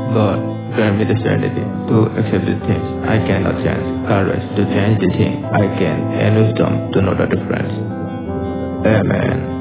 God, grant me the serenity to accept the things I cannot change, courage to change the things I can, and wisdom to know the difference. Amen.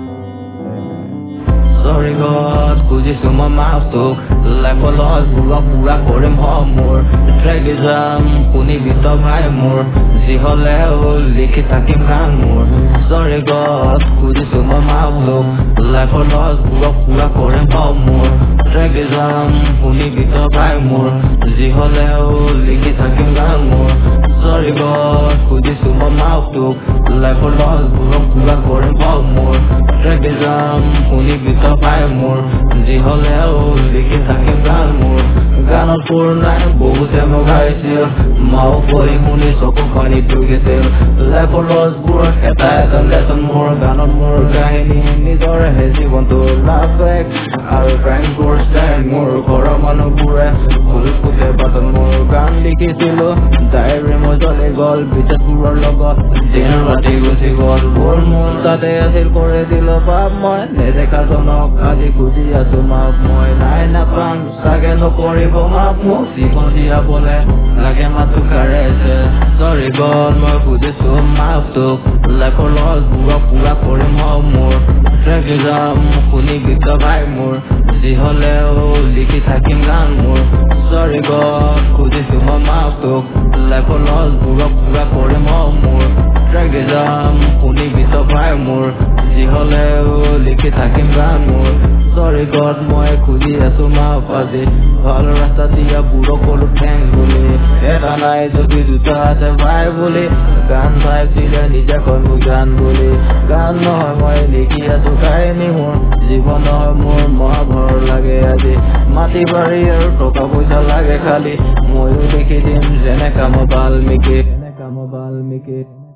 Sorry God, খুজিছো মই মাফ তোক লাইফৰ loss পুৰা কৰিম মোৰ ট্ৰেগিজাম শুনিবি তই ভাই মোৰ যি হ'লেও লিখি থাকিম গান মোৰ Sorry God, খুজিছো মই মাফ তোক লাইফৰ লছ পুৰা কৰিম মোৰ ট্ৰেগিজাম শুনিবি তই ভাই মোৰ যি হ'লেও লিখি থাকিম গান মোৰ Sorry God, খুজিছো মই মাফ তোক লাইফৰ লছ পুৰা কৰিম মোৰ ট্ৰেগিজাম শুনিবি তই ভাই মোৰ যি হ'লেও লিখি থাকিম গান মোৰ গানত সুৰ নাই বহুতে মোক গাইছিল মাও কৈ শুনি চকু পানী তুগিছিল লাইফৰ লছবোৰ এটা লেচন মোৰ গানত মোৰ কাহিনী নিজৰহে জীৱনটো লাভ এক আৰু ফ্ৰেণ্ডবোৰ ষ্টেণ্ড মোৰ ঘৰৰ মানুহবোৰে ফুল ফুলে বাটত মোৰ গান লিখিছিলো ডায়েৰী মোৰ জ্বলি গ'ল বিজেতবোৰৰ লগত দিন ৰাতি গুচি গ'ল মোৰ মন তাতে আছিল কৰি দিলো বাপ মই নেদেখা জনক আজি খুজি আছো মাপ মই নাই নাপাম চাগে নকৰিব মাপ মোক জীৱন দিয়াবলে লাগে মাতো কাৰেছে Sorry God, মই খুজিছো মাপ তোক লাইফৰ লছবোৰক পুৰা কৰিম মোৰ ট্ৰেগিজাম শুনিবি তই ভাই মোৰ যি হ'লেও লিখি থাকিম গান মোৰ Sorry God, খুজিছো মই মাপ তোক লাইফৰ লছবোৰক পুৰা কৰিম মোৰ ট্ৰেগিজাম শুনিবি তই ভাই মোৰ যি হ'লেও লিখি থাকিম গান মোৰ Sorry God, মই খুজি আছো মাপ আজি ভাল ৰাস্তা দিয়া বুঢ়ো কলো থেংক বুলি এটা নাই যদি দুটা আছে ভাই বুলি গান ভাই দিলে নিজে কয় মোৰ গান বুলি গান নহয় মই লিখি আছো কাহিনী মোৰ জীৱন নহয় মোৰ মহাঘৰ লাগে আজি মাটি বাৰী আৰু টকা পইচা লাগে খালি ময়ো লিখি দিম যেনে কাম বাল্মীকি